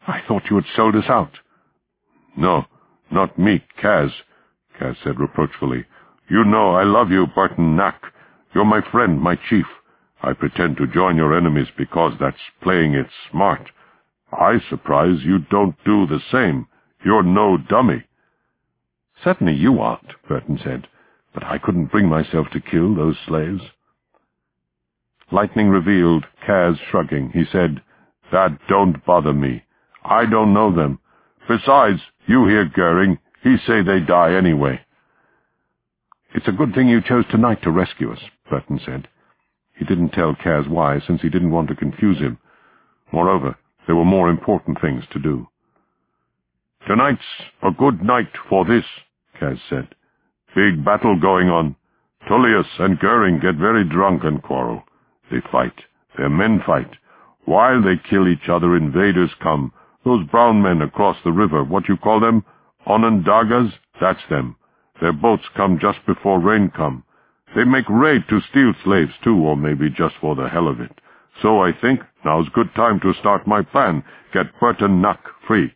I thought you had sold us out." "No, not me, Kaz," Kaz said reproachfully. "You know I love you, Burton Nack. You're my friend, my chief. I pretend to join your enemies because that's playing it smart. I surprise you don't do the same. You're no dummy." "Certainly you aren't," Burton said, "but I couldn't bring myself to kill those slaves." Lightning revealed, Kaz shrugging. He said, "That don't bother me. I don't know them. Besides, you hear Goering. He say they die anyway." "It's a good thing you chose tonight to rescue us," Burton said. He didn't tell Kaz why, since he didn't want to confuse him. Moreover, there were more important things to do. "Tonight's a good night for this," Kaz said. "Big battle going on. Tullius and Goering get very drunk and quarrel. They fight. Their men fight. While they kill each other, invaders come. Those brown men across the river, what you call them? Onondagas? That's them. Their boats come just before rain come. They make raid to steal slaves too, or maybe just for the hell of it. So I think now's good time to start my plan, get Burton Nack free."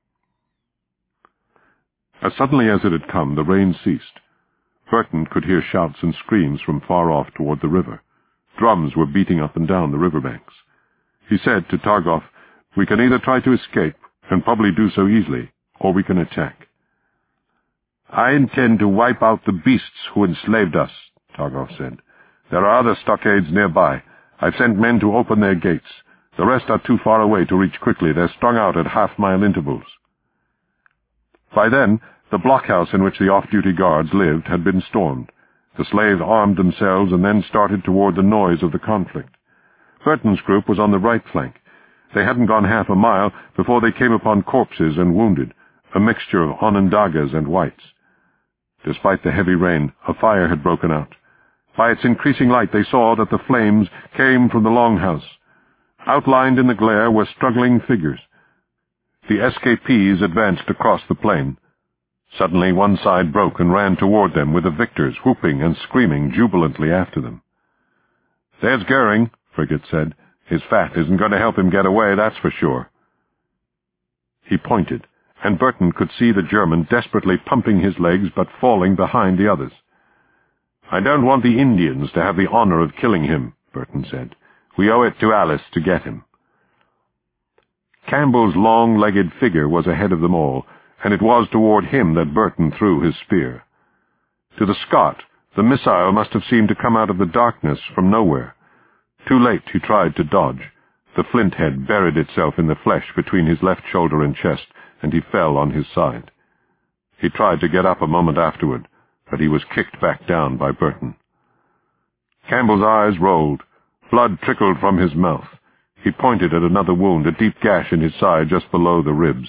As suddenly as it had come, the rain ceased. Burton could hear shouts and screams from far off toward the river. Drums were beating up and down the riverbanks. He said to Targoff, "We can either try to escape, and probably do so easily, or we can attack." "I intend to wipe out the beasts who enslaved us," Targoff said. "There are other stockades nearby. I've sent men to open their gates. The rest are too far away to reach quickly. They're strung out at half-mile intervals." By then, the blockhouse in which the off-duty guards lived had been stormed. The slaves armed themselves and then started toward the noise of the conflict. Burton's group was on the right flank. They hadn't gone half a mile before they came upon corpses and wounded, a mixture of Onondagas and whites. Despite the heavy rain, a fire had broken out. By its increasing light they saw that the flames came from the longhouse. Outlined in the glare were struggling figures. The escapees advanced across the plain. Suddenly one side broke and ran toward them, with the victors whooping and screaming jubilantly after them. "There's Goering," Frigate said. "His fat isn't going to help him get away, that's for sure." He pointed, and Burton could see the German desperately pumping his legs but falling behind the others. "I don't want the Indians to have the honor of killing him," Burton said. "We owe it to Alice to get him." Campbell's long-legged figure was ahead of them all, and it was toward him that Burton threw his spear. To the Scot, the missile must have seemed to come out of the darkness from nowhere. Too late he tried to dodge. The flint head buried itself in the flesh between his left shoulder and chest, and he fell on his side. He tried to get up a moment afterward, but he was kicked back down by Burton. Campbell's eyes rolled. Blood trickled from his mouth. He pointed at another wound, a deep gash in his side just below the ribs.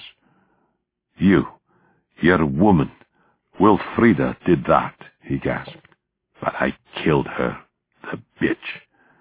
You're a woman. Wilfrida did that," he gasped. "But I killed her, the bitch."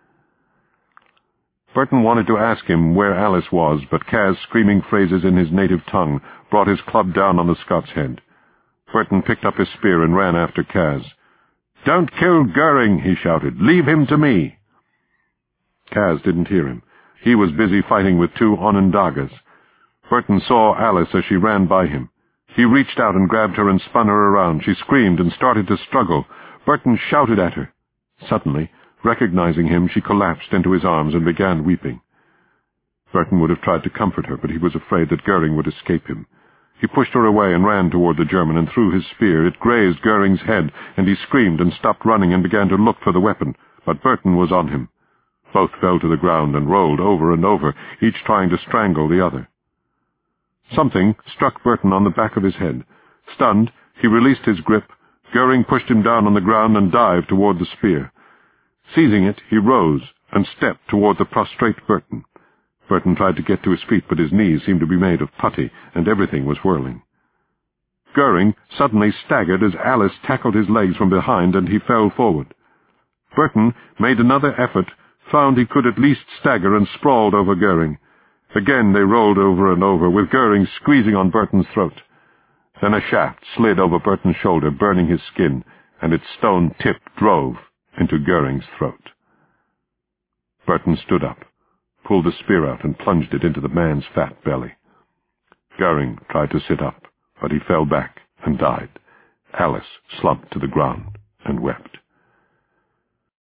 Burton wanted to ask him where Alice was, but Kaz, screaming phrases in his native tongue, brought his club down on the Scot's head. Burton picked up his spear and ran after Kaz. "Don't kill Goering," he shouted. "Leave him to me." Kaz didn't hear him. He was busy fighting with two Onondagas. Burton saw Alice as she ran by him. He reached out and grabbed her and spun her around. She screamed and started to struggle. Burton shouted at her. Suddenly, recognizing him, she collapsed into his arms and began weeping. Burton would have tried to comfort her, but he was afraid that Goering would escape him. He pushed her away and ran toward the German and threw his spear. It grazed Goering's head, and he screamed and stopped running and began to look for the weapon, but Burton was on him. Both fell to the ground and rolled over and over, each trying to strangle the other. Something struck Burton on the back of his head. Stunned, he released his grip. Goering pushed him down on the ground and dived toward the spear. Seizing it, he rose and stepped toward the prostrate Burton. Burton tried to get to his feet, but his knees seemed to be made of putty, and everything was whirling. Goering suddenly staggered as Alice tackled his legs from behind, and he fell forward. Burton made another effort, found he could at least stagger, and sprawled over Goering. Again they rolled over and over, with Goering squeezing on Burton's throat. Then a shaft slid over Burton's shoulder, burning his skin, and its stone tip drove into Goering's throat. Burton stood up, pulled the spear out, and plunged it into the man's fat belly. Goring tried to sit up, but he fell back and died. Alice slumped to the ground and wept.